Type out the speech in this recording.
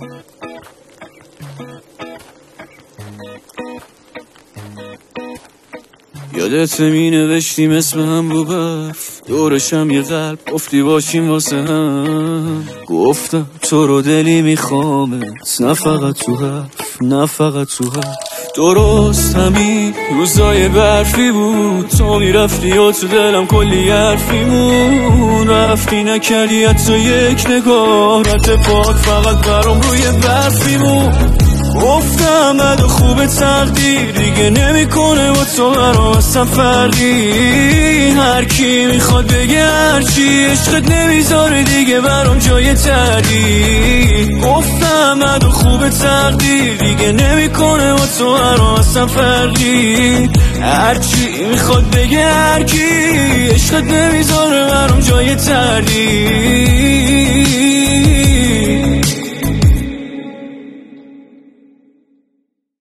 یادت می نوشتیم اسم هم رو برف، دورشم یه قلب گفتی باشیم واسه هم. گفتم تو رو دلی میخوامت، نه فقط تو حرف، نه فقط تو حرف. درست همین روزای برفی بود، تو میرفتی و تو دلم کلی حرفیمون. رفتی نکردی حتی یک نگاه، رد پاک فقط برام روی برفیمون. گفتم بد و خوب تقدیر دیگه نمیکنه با تو برام اصلا فرقی. هر کی میخواد بگه هرچی، عشقت نمیذاره دیگه برام جای تردید. گفتم بد و خوب تقدیر دیگه نمیکنه با تو برام اصلا فرقی. هرچی میخواد بگه هر کی، عشقت نمیذاره برام جای تردید.